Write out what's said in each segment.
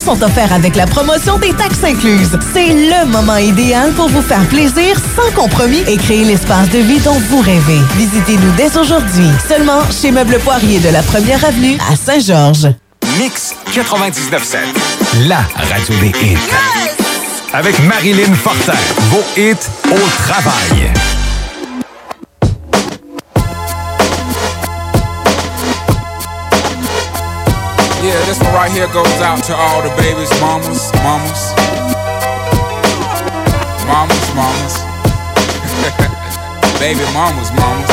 sont offerts avec la promotion des taxes incluses. C'est le moment idéal pour vous faire plaisir sans compromis et créer l'espace de vie dont vous rêvez. Visitez-nous dès aujourd'hui. Seulement chez Meubles Poirier de la 1er Avenue à Saint-Georges. Mix 99.7, la radio des hits. Yes! Avec Marilyn Fortin, vos hits au travail. Yeah, this one right here goes out to all the babies, mamas. Baby mamas.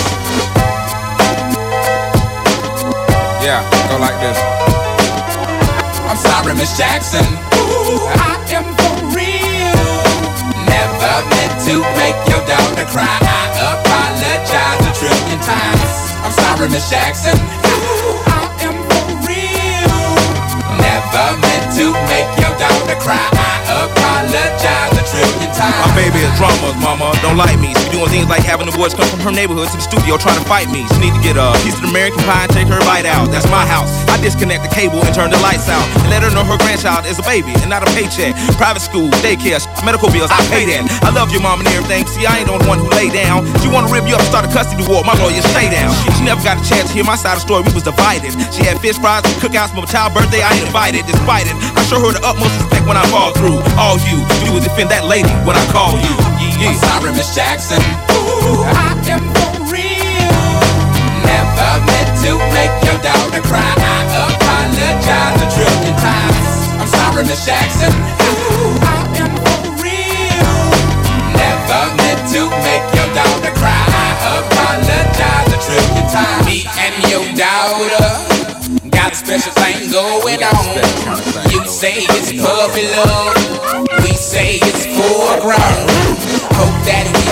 Yeah, go like this. I'm sorry, Miss Jackson. Ooh, I am for real. Never meant to make your daughter cry. I apologize a trillion times. I'm sorry, Miss Jackson. Ooh, I am for real. Never meant to make your daughter cry. I apologize a trillion times. My baby is drama, mama, don't like me. She doing things like having the boys come from her neighborhood to the studio trying to fight me. She need to get a piece of American pie and take her bite out. That's my house. I disconnect the cable and turn the lights out. And let her know her grandchild is a baby and not a paycheck. Private school, daycare, medical bills, I pay that. I love your mom and everything. See, I ain't the one who lay down. She wanna rip you up and start a custody war. My lawyer, stay down. She never got a chance to hear my side of the story. We was divided. She had fish fries and cookouts for my child's birthday. I ain't invited. Despite it, I show her the utmost respect when I fall through. All you will defend that lady when I call you. I'm sorry, Miss Jackson. Ooh, I am for real. Never meant to make your daughter cry. I apologize a trillion times. I'm sorry, Miss Jackson. Ooh, I am for real. Never meant to make your daughter cry. I apologize a trillion times. Me and your daughter got a special thing going on. You say it's puppy love, we say it's foreground. Hope that we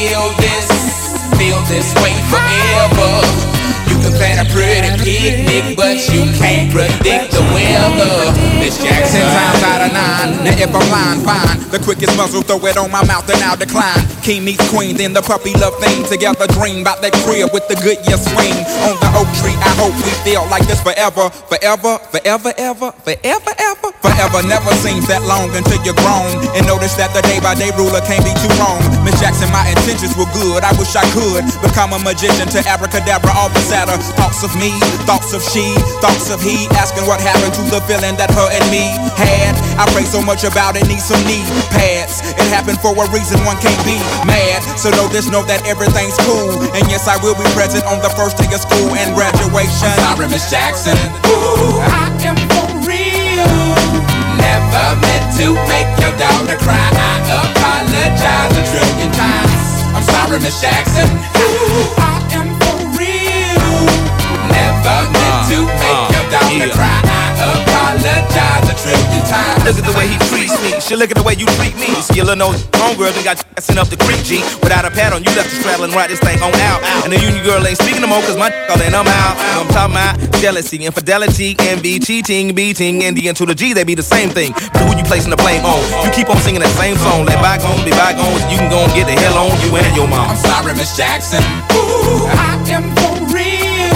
feel this way forever. You can plan a pretty picnic, but you can't predict the weather. Miss Jackson, times out of 9. Now if I'm lying, fine. The quickest muzzle, throw it on my mouth and I'll decline. King meets queen, then the puppy love thing. Together dream about that crib with the Goodyear swing. On the oak tree, I hope we feel like this forever. Forever, forever, ever, forever, ever. Forever never seems that long until you're grown. And notice that the day-by-day ruler can't be too wrong. Miss Jackson, my intentions were good. I wish I could become a magician to abracadabra all the sadder. Thoughts of me, thoughts of she, thoughts of he. Asking what happened to the feeling that her and me had. I pray so much about it, need some knee pads. It happened for a reason, one can't be mad. So know this, know that everything's cool. And yes, I will be present on the first day of school and graduation. I'm sorry, Miss Jackson. Ooh, I am for real. Never meant to make your daughter cry. I apologize a trillion times. I'm sorry, Miss Jackson. Ooh, I am for real. Never meant to make your daughter cry. I apologize a trillion times. Look at the way he treats me. She look at the way you treat me. Skill of no homegirl done got sent up the creek, G. Without a pad on, you left the straddle and ride this thing on out. And the union girl ain't speaking no more, cause my all in, I'm out. I'm talking about jealousy, infidelity, envy, cheating, beating, and the N to the G, they be the same thing. But who you placing the blame on? You keep on singing that same song. Let bygones be bygones. You can go and get the hell on you and your mom. I'm sorry, Miss Jackson. Ooh, I am for real.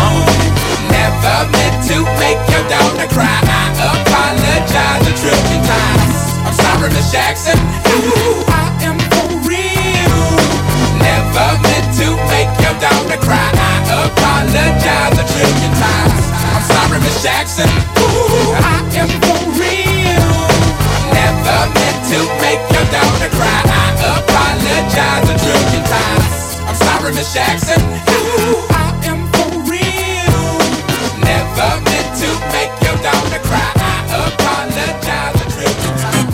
Never meant to make your daughter cry. I apologize a trillion times. I'm sorry, Miss Jackson. Ooh, I am for real. Never meant to make your daughter cry. I apologize a trillion times. I'm sorry, Miss Jackson. Ooh, I am for real. Never meant to make your daughter cry. I apologize a trillion times. I'm sorry, Miss Jackson. Ooh, I am for real. Never meant to make your daughter cry. I apologize a trillion times.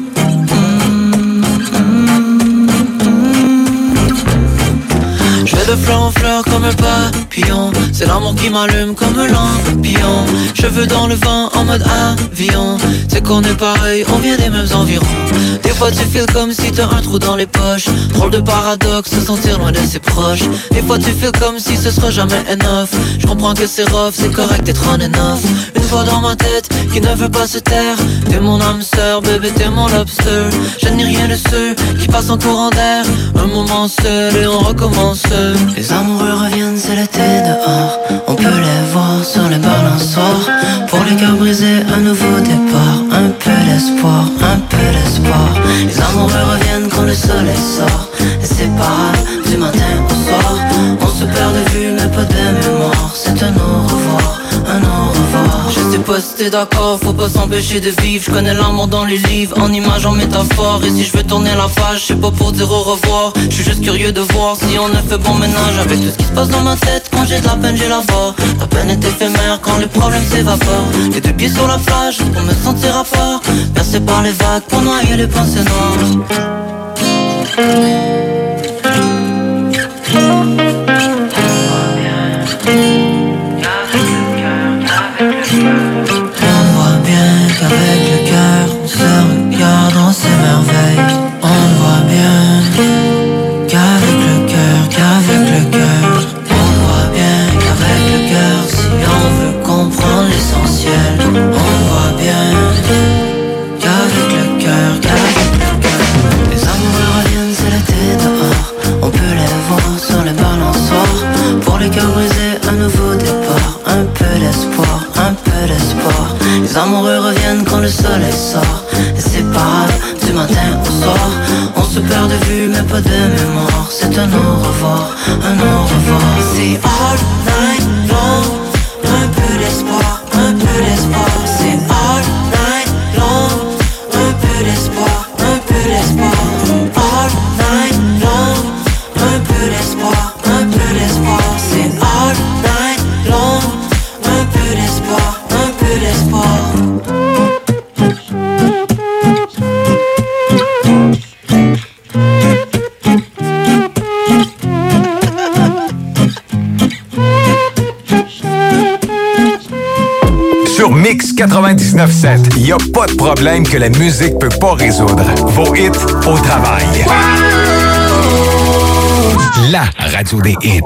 Je vais fleur en fleur comme un papillon. C'est l'amour qui m'allume comme un lampion. Cheveux dans le vent en mode avion. C'est qu'on est pareil, on vient des mêmes environs. Des fois tu feels comme si t'as un trou dans les poches. Drôle de paradoxe, se sentir loin de ses proches. Des fois tu feels comme si ce sera jamais enough. Je comprends que c'est rough, c'est correct d'être on and off. Une voix dans ma tête qui ne veut pas se taire. T'es mon âme sœur, bébé t'es mon lobster. Je n'ai rien de ceux qui passent en courant d'air. Un moment seul et on recommence. Les amoureux reviennent, c'est l'été dehors. On peut les voir sur les balançoires. Pour les cœurs brisés, un nouveau départ. Un peu d'espoir, un peu d'espoir. Les amoureux reviennent quand le soleil sort. Et c'est pas grave, du matin au soir. On se perd de vue mais pas de mémoire. C'est un au revoir, un au revoir. Je sais pas si t'es d'accord, faut pas s'empêcher de vivre. Je connais l'amour dans les livres, en images, en métaphore. Et si je veux tourner la page, c'est pas pour dire au revoir. Je suis juste curieux de voir si on a fait bon ménage avec tout ce qui se passe dans ma tête. Quand j'ai de la peine, j'ai la voix. La peine est éphémère quand les problèmes s'évaporent. Les deux pieds sur la plage pour me sentir à part. Percé par les vagues pour noyer les pensées noires. On voit bien qu'avec le cœur on se regarde, on s'émerveille. On voit bien qu'avec le cœur, on voit bien qu'avec le cœur, si on veut comprendre l'essentiel, on voit bien qu'avec le cœur. Les amoureux reviennent, c'est l'été dehors. On peut les voir sur les balançoires. Pour les cœurs brisés, un nouveau départ. Un peu d'espoir, un peu d'espoir. Les amoureux reviennent quand le soleil sort. Et c'est pas grave, du matin au soir. On se perd de vue mais pas de mémoire. C'est un au revoir, un au revoir. C'est all night long. Un peu d'espoir, un peu d'espoir. C'est all night long. Un peu d'espoir, un peu d'espoir. All night long. Un peu d'espoir, un peu d'espoir. C'est all night long. Un peu d'espoir, un peu d'espoir. Sur Mix 99.7, il n'y a pas de problème que la musique peut pas résoudre. Vos hits au travail. La radio des hits.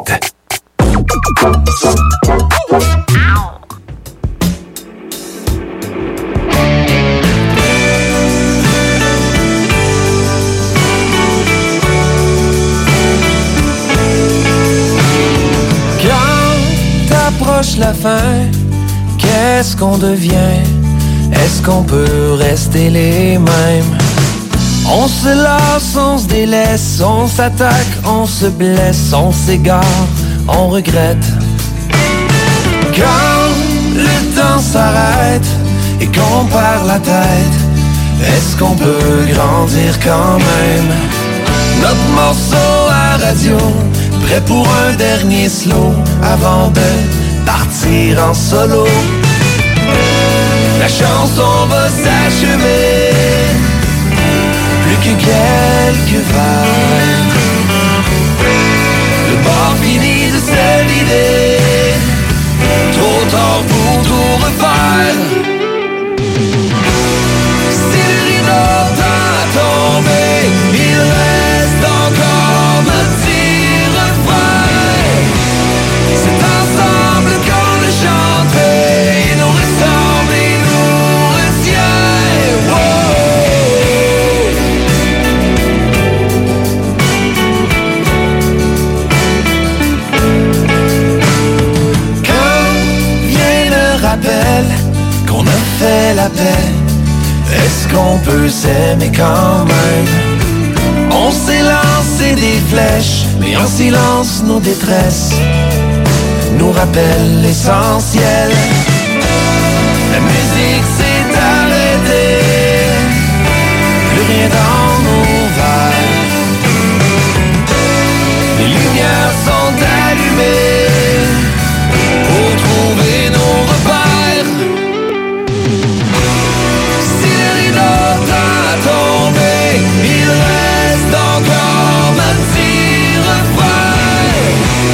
Quand t'approches la fin, qu'est-ce qu'on devient? Est-ce qu'on peut rester les mêmes? On se lasse, on se délaisse, on s'attaque, on se blesse, on s'égare, on regrette. Quand le temps s'arrête et qu'on perd la tête, est-ce qu'on peut grandir quand même? Notre morceau à radio, prêt pour un dernier slow avant de partir en solo. La chanson va s'achever, plus que quelques vagues. Le bar finit de se vider, trop tard pour tout refaire. Si le rideau t'a tombé, il reste encore notre petit refrain. C'est ensemble qu'on le chanterait, il nous ressemble et nous retient. Quand vient le rappel qu'on a fait la paix, est-ce qu'on peut s'aimer quand même? On s'est lancé des flèches, mais en silence nos détresses nous rappellent l'essentiel. La musique s'est arrêtée, plus rien dans nos verres. Les lumières sont allumées pour trouver nos repères. Si le rideau t'a tombé, il reste encore un petit refrain.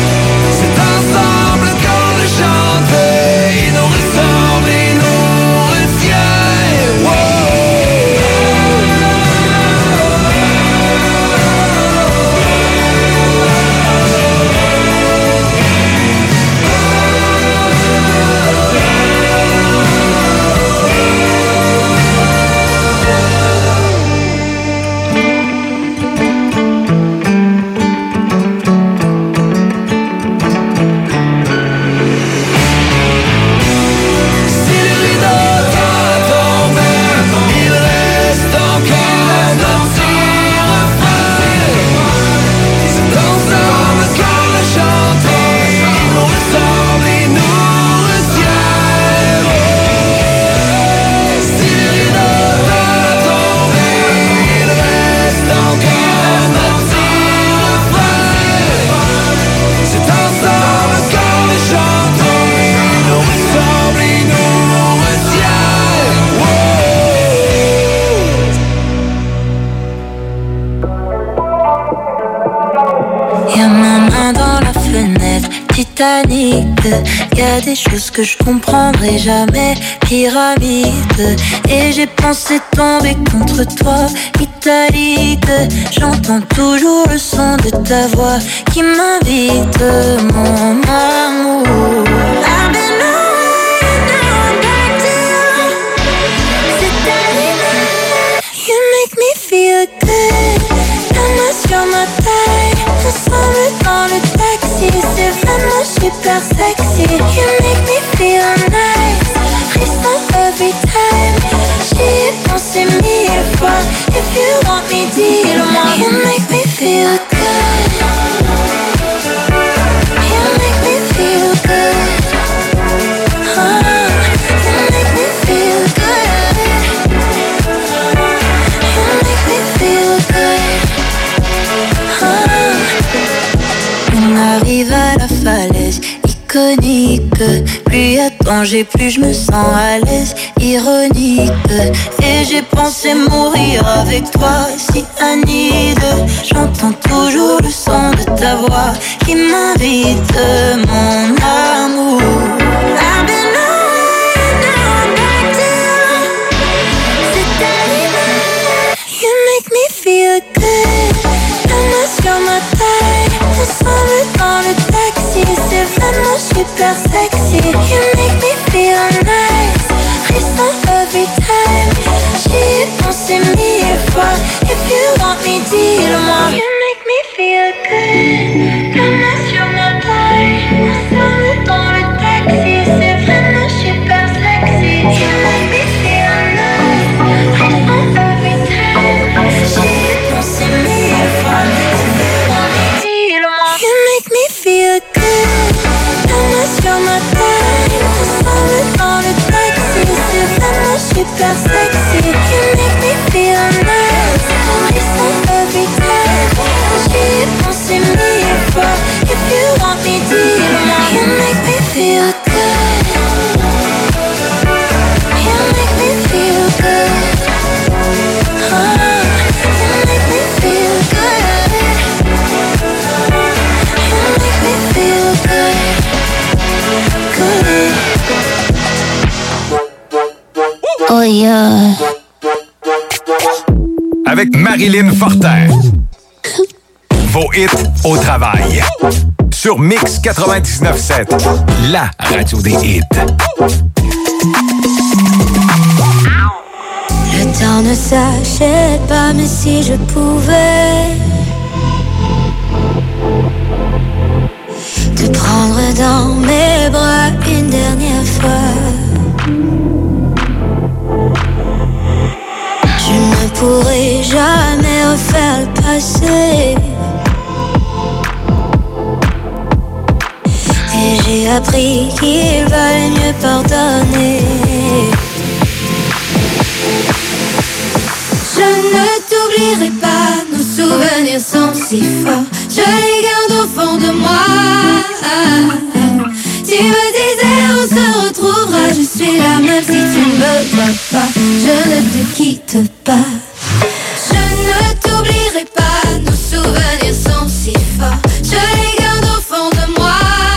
Titanic. Y'a des choses que je comprendrai jamais. Pyramide. Et j'ai pensé tomber contre toi. Italique. J'entends toujours le son de ta voix qui m'invite, mon amour. I've been knowing, now I'm back to you. C'est terminé. You make me feel good. La main sur ma taille. Ensemble dans le taxi. C'est vraiment super sexy. You make me feel nice. Frisson every time. J'y ai pensé 1000 fois. If you want me, dis-le-moi. You make me feel good. You make me feel good. You make me feel good. You make me feel good. On arrive à la falaise iconique. Plus y a de danger, plus je me sens à l'aise. Ironique. Et j'ai pensé mourir avec toi, cyanide. J'entends toujours le son de ta voix qui m'invite, mon amour. I've been knowing, now I'm back to you. C'est terminé. You make me feel good. La main sur ma taille. Ensemble dans le taxi. C'est vraiment super sexy. You make me feel nice. Frisson every time. J'y ai pensé 1000 fois. If you want me, dis-le-moi. You make me feel good. La main sur ma taille. Ensemble dans le taxi. C'est vraiment super sexy. You make me feel nice. Frisson every time. J'y ai pensé 1000 fois. If you want me, dis-le-moi. You make me feel good. La main sur ma taille. Ensemble dans le taxi. C'est vraiment super sexy. You make me feel nice. Frisson every time. J'y ai pensé 1000 fois. If you want me, dis-le-moi. You make me feel good. You make me feel good. You make me feel good. You make me feel good. Good. Oh yeah. Avec Marilyn Fortin. Vos hits au travail. Sur Mix 99.7, la radio des hits. Le temps ne s'achète pas, mais si je pouvais te prendre dans mes bras une dernière fois, je ne pourrai jamais refaire le passé. Et j'ai appris qu'il valait mieux pardonner. Je ne t'oublierai pas, nos souvenirs sont si forts. Je les garde au fond de moi. Tu me disais on se retrouvera, je suis là même si tu ne me vois pas. Je ne te quitte pas. Je ne t'oublierai pas, nos souvenirs sont si forts. Je les garde au fond de moi.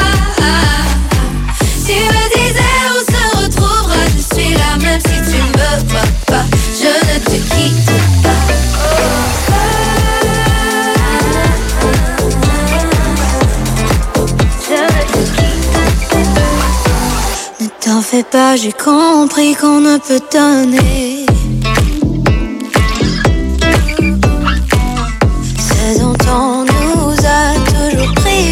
Tu me disais on se retrouvera, je suis là même si tu ne me vois pas. Je ne te quitte pas. Ne t'en fais pas, j'ai compris qu'on ne peut donner